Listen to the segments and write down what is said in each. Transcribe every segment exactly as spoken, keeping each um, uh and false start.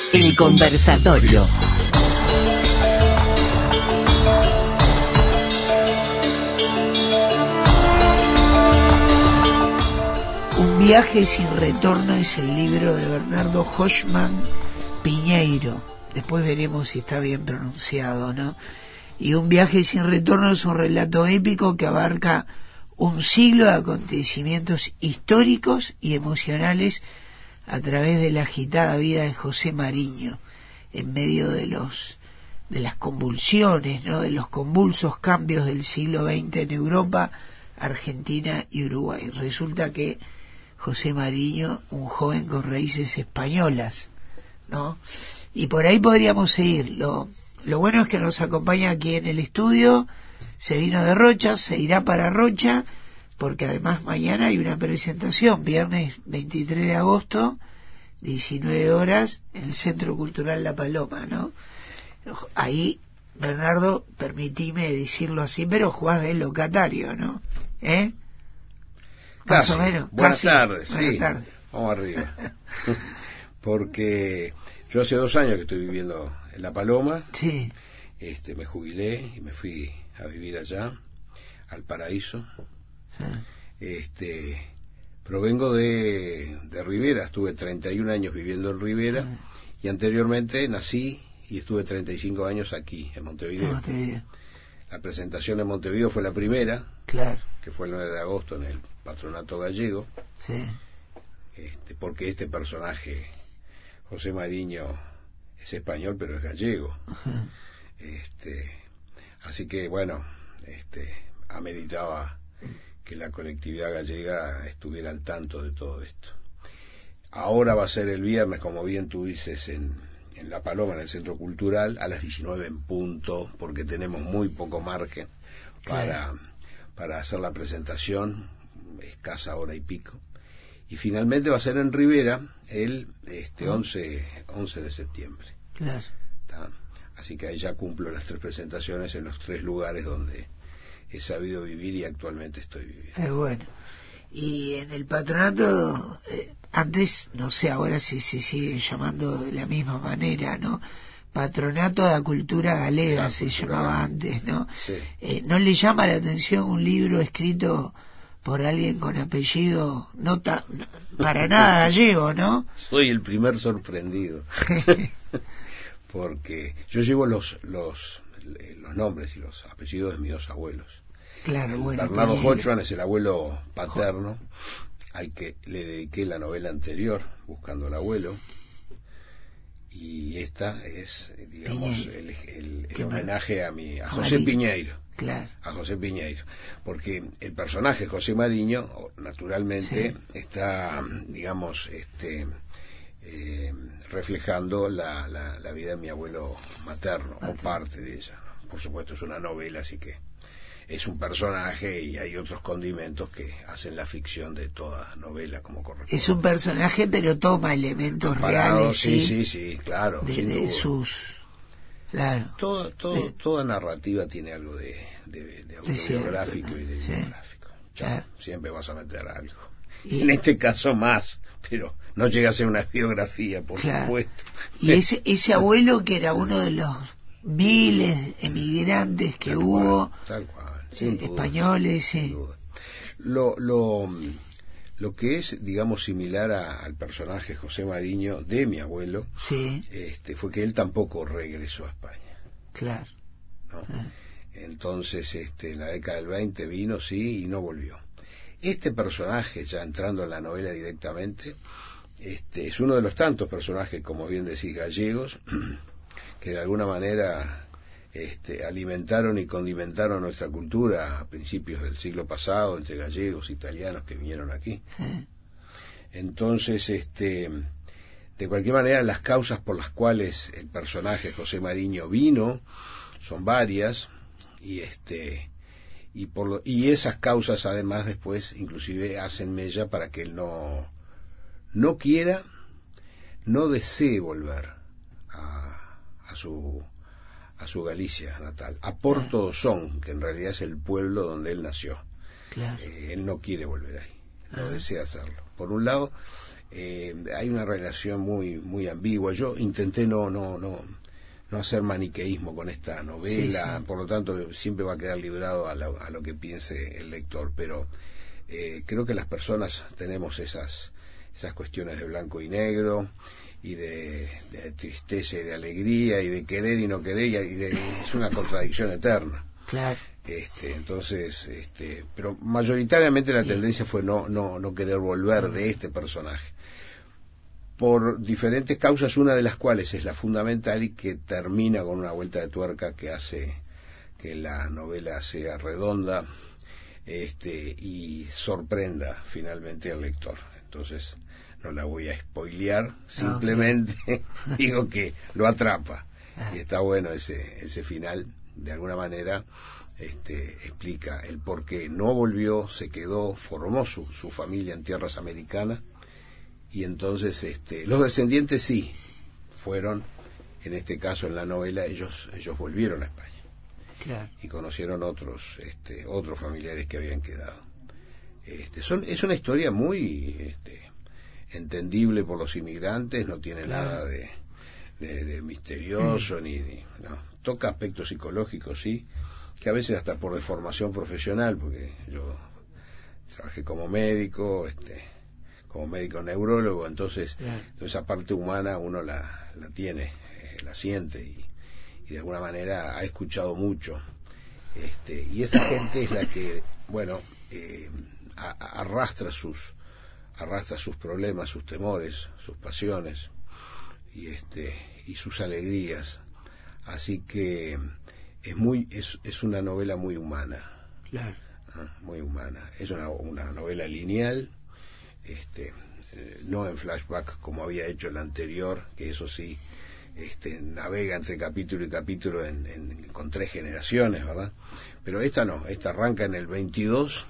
El conversatorio. Un viaje sin retorno es el libro de Bernardo Hochmann Piñeiro. Después veremos si está bien pronunciado, ¿no? Y Un viaje sin retorno es un relato épico que abarca un siglo de acontecimientos históricos y emocionales a través de la agitada vida de José Mariño, en medio de los de las convulsiones, ¿no?, de los convulsos cambios del siglo veinte en Europa, Argentina y Uruguay. Resulta que José Mariño, un joven con raíces españolas, ¿no? Y por ahí podríamos seguir. Lo, lo bueno es que nos acompaña aquí en el estudio, se vino de Rocha, se irá para Rocha, porque además mañana hay una presentación, viernes veintitrés de agosto, diecinueve horas, en el Centro Cultural La Paloma, ¿no? Ahí, Bernardo, permitime decirlo así, pero jugás de locatario, ¿no? ¿Eh? Más Casi. o menos. Buenas Casi. tardes, Buenas sí. tardes. Vamos arriba. Porque yo hace dos años que estoy viviendo en La Paloma. Sí. Este, me jubilé y me fui a vivir allá, al paraíso. Ah. Este, provengo de, de Rivera, estuve treinta y un años viviendo en Rivera, ah. y anteriormente nací y estuve treinta y cinco años aquí, en Montevideo. En Montevideo. La presentación en Montevideo fue la primera, claro, que fue el nueve de agosto en el Patronato Gallego. Sí. Este, porque este personaje, José Mariño, es español pero es gallego. Uh-huh. Este, así que bueno, este, ameritaba que la colectividad gallega estuviera al tanto de todo esto. Ahora va a ser el viernes, como bien tú dices, en, en La Paloma, en el Centro Cultural, a las diecinueve en punto, porque tenemos muy poco margen para, claro. para hacer la presentación, escasa hora y pico. Y finalmente va a ser en Rivera el este ¿Ah? once de septiembre. Claro. ¿Tá? Así que ahí ya cumplo las tres presentaciones en los tres lugares donde he sabido vivir y actualmente estoy viviendo. Eh, bueno, y en el patronato, eh, antes, no sé ahora si se sigue llamando de la misma manera, ¿no? Patronato de la Cultura Galega la se cultura llamaba galega. Antes, ¿no? Sí. Eh, ¿No le llama la atención un libro escrito por alguien con apellido no ta, para nada gallego, ¿no? Soy el primer sorprendido. Porque yo llevo los los los nombres y los apellidos de mis dos abuelos. Claro, bueno. Bernardo Hochmann es el abuelo paterno, al que le dediqué la novela anterior, Buscando al abuelo. Y esta es, digamos, el, el, el homenaje a mi a José Piñeiro. Claro. A José Piñeiro, porque el personaje José Mariño, naturalmente, sí. está, digamos, este, eh, reflejando la, la, la vida de mi abuelo materno, okay. o parte de ella. Por supuesto es una novela, así que es un personaje y hay otros condimentos que hacen la ficción de toda novela como corresponde. Es un personaje, pero toma elementos Comparado, reales. Sí, sí, sí, sí, claro. De, de sus... Claro. Todo, todo, de, toda narrativa tiene algo de, de, de autobiográfico cierto, ¿no? y de biográfico. Sí. Claro. Siempre vas a meter algo. Y, en este caso más, pero no llega a ser una biografía, por claro. supuesto. Y ese, ese abuelo que era uno de los miles emigrantes que tal hubo, cual, tal cual. Eh, duda, españoles, sí. Sin duda. Lo, lo, lo que es, digamos, similar a, al personaje José Mariño de mi abuelo, sí. este, fue que él tampoco regresó a España. Claro. ¿No? Ah. Entonces, este, en la década del veinte vino, sí, y no volvió. Este personaje, ya entrando en la novela directamente, este, es uno de los tantos personajes, como bien decís, gallegos, que de alguna manera este, alimentaron y condimentaron nuestra cultura a principios del siglo pasado, entre gallegos, italianos que vinieron aquí. Sí. Entonces, este, de cualquier manera, las causas por las cuales el personaje José Mariño vino son varias, y este y por lo, y esas causas además después inclusive hacen mella para que él no no quiera, no desee volver a, a su a su Galicia natal, a Porto do Son, que en realidad es el pueblo donde él nació. Claro. Eh, él no quiere volver ahí, no ah. desea hacerlo. Por un lado, eh, hay una relación muy muy ambigua. Yo intenté no no no no hacer maniqueísmo con esta novela, sí, sí. Por lo tanto siempre va a quedar librado a lo, a lo que piense el lector, pero eh, creo que las personas tenemos esas esas cuestiones de blanco y negro, y de, de tristeza y de alegría, y de querer y no querer, y de, es una contradicción eterna. Claro. Este, entonces, este, pero mayoritariamente la tendencia fue no, no, no querer volver de este personaje, por diferentes causas, una de las cuales es la fundamental y que termina con una vuelta de tuerca que hace que la novela sea redonda, este, y sorprenda finalmente al lector. Entonces, no la voy a spoilear, simplemente okay. digo que lo atrapa, ah. y está bueno ese, ese final, de alguna manera. Este, explica el por qué no volvió, se quedó, formó su, su familia en tierras americanas, y entonces este, los descendientes sí fueron, en este caso en la novela, ellos ellos volvieron a España, claro. y conocieron otros este, otros familiares que habían quedado. Este, son, es una historia muy este, entendible por los inmigrantes, no tiene claro. nada de, de, de misterioso, mm. ni, ni no. Toca aspectos psicológicos, sí, que a veces hasta por deformación profesional, porque yo trabajé como médico, este, como médico neurólogo, entonces yeah. esa parte humana uno la, la tiene, eh, la siente, y, y de alguna manera ha escuchado mucho, este, y esta gente es la que, bueno, eh, a, a, arrastra sus arrastra sus problemas, sus temores, sus pasiones, y este y sus alegrías, así que es muy es, es una novela muy humana, claro. ¿no? Muy humana. Es una, una novela lineal, este eh, no en flashback como había hecho el anterior, que eso sí este navega entre capítulo y capítulo en, en, con tres generaciones, ¿verdad? Pero esta no, esta arranca en el veintidós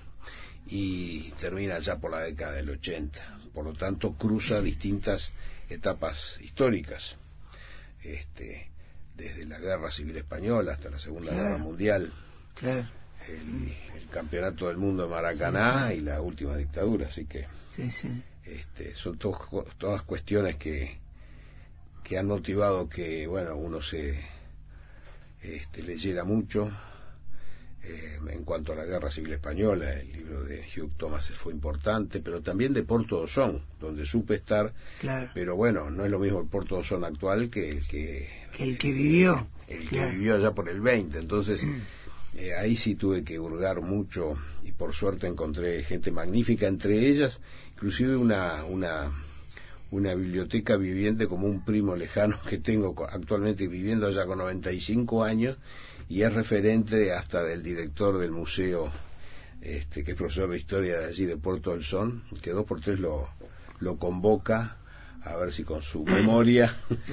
y termina ya por la década del ochenta, por lo tanto cruza distintas etapas históricas, este desde la Guerra Civil Española hasta la Segunda claro. Guerra Mundial, claro. el, el Campeonato del Mundo de Maracaná, sí, sí. y la última dictadura, así que sí, sí. Este, son to todas cuestiones que que han motivado que bueno uno se este, leyera mucho. Eh, en cuanto a la Guerra Civil Española, el libro de Hugh Thomas fue importante, pero también de Porto Dosón, donde supe estar, claro. pero bueno, no es lo mismo el Porto Dosón actual que el que, que el que vivió, el claro. que vivió allá por el veinte, entonces mm. eh, ahí sí tuve que hurgar mucho, y por suerte encontré gente magnífica, entre ellas inclusive una una una biblioteca viviente, como un primo lejano que tengo actualmente viviendo allá con noventa y cinco años, y es referente hasta del director del museo, este que es profesor de historia de allí de Puerto del Son, que dos por tres lo lo convoca a ver si con su memoria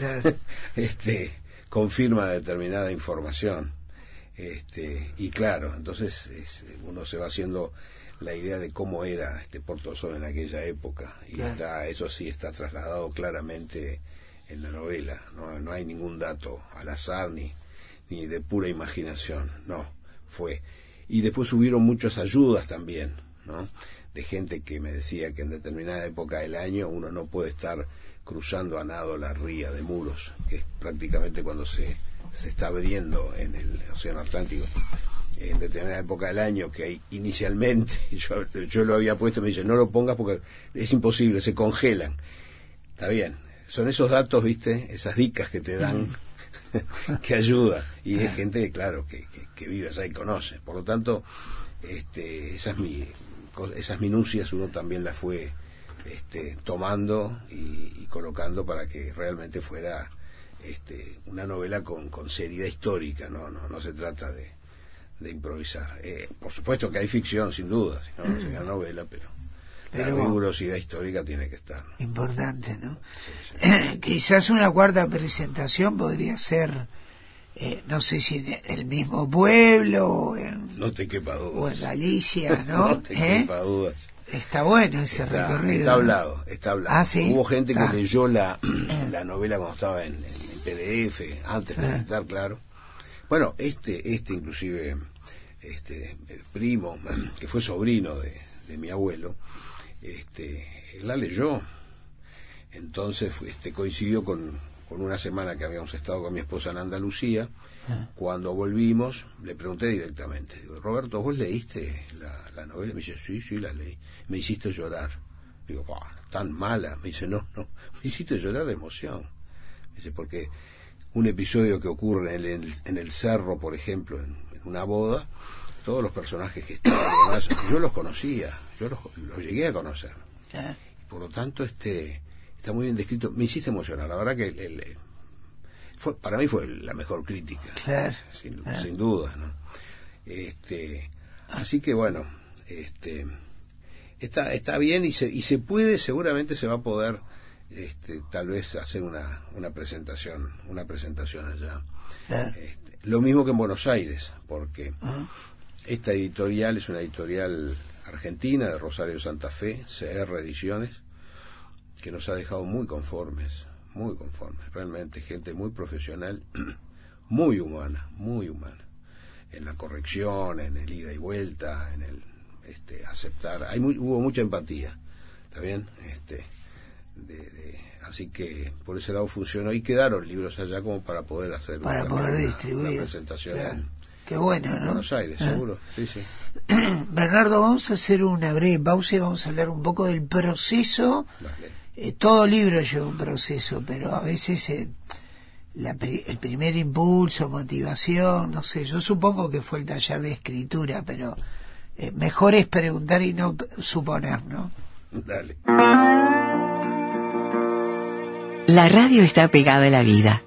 este confirma determinada información, este y claro, entonces es, uno se va haciendo la idea de cómo era este Puerto del Son en aquella época, y claro. está eso sí está trasladado claramente en la novela, no no hay ningún dato al azar ni ni de pura imaginación, no, fue. Y después hubieron muchas ayudas también, ¿no? De gente que me decía que en determinada época del año uno no puede estar cruzando a nado la ría de Muros, que es prácticamente cuando se, se está abriendo en el Océano Atlántico. En determinada época del año, que hay inicialmente, yo, yo lo había puesto, me dice, no lo pongas porque es imposible, se congelan. Está bien, son esos datos, ¿viste? Esas dicas que te dan... que ayuda, y es gente claro que, que, que vive allá y conoce, por lo tanto este, esas mi, esas minucias uno también las fue este, tomando y, y colocando para que realmente fuera este, una novela con, con seriedad histórica, no no no se trata de, de improvisar, eh, por supuesto que hay ficción sin duda, si no no sería novela, pero la rigurosidad histórica tiene que estar, ¿no? Importante, ¿no? Sí, sí. Eh, quizás una cuarta presentación podría ser, eh, no sé si en el mismo pueblo o en, no te quepa dudas. O en Galicia, ¿no? No te ¿Eh? quepa dudas. Está bueno ese está, recorrido. Está hablado, está hablado. Ah, ¿sí? Hubo gente que ah. leyó la, la novela cuando estaba en, en P D F, antes de editar, ah. claro. Bueno, este, este inclusive, este, el primo, que fue sobrino de, de mi abuelo, este la leyó, Entonces este coincidió con, con una semana que habíamos estado con mi esposa en Andalucía. Ah. Cuando volvimos, le pregunté directamente, digo, Roberto, ¿vos leíste la, la novela? Me dice, sí, sí, la leí. Me hiciste llorar. Digo, tan mala. Me dice, no, no, me hiciste llorar de emoción. Me dice, porque un episodio que ocurre en el, en el cerro, por ejemplo, en, en una boda, todos los personajes que estaban, además, yo los conocía, yo los, los llegué a conocer. Ah. Por lo tanto, este está muy bien descrito. Me hiciste emocionar. La verdad que el, el, fue, para mí fue la mejor crítica, claro, sin, claro. sin duda, ¿no? Este, así que bueno, este, está está bien y se y se puede, seguramente se va a poder, este, tal vez hacer una una presentación, una presentación allá. Claro. Este, lo mismo que en Buenos Aires, porque uh-huh. esta editorial es una editorial argentina de Rosario Santa Fe, C R Ediciones, que nos ha dejado muy conformes, muy conformes, realmente gente muy profesional, muy humana, muy humana, en la corrección, en el ida y vuelta, en el este aceptar, hay muy, hubo mucha empatía, ¿está bien? Este, de, de, así que por ese lado funcionó y quedaron libros allá como para poder hacer para una, poder una, distribuir una presentación. Claro. En, Qué bueno, ¿no? Buenos Aires, ¿eh? Seguro, sí, sí. Bernardo, vamos a hacer una breve pausa y vamos a hablar un poco del proceso. Eh, todo libro lleva un proceso, pero a veces eh, la, el primer impulso, motivación, no sé, yo supongo que fue el taller de escritura, pero eh, mejor es preguntar y no suponer, ¿no? Dale. La radio está pegada a la vida.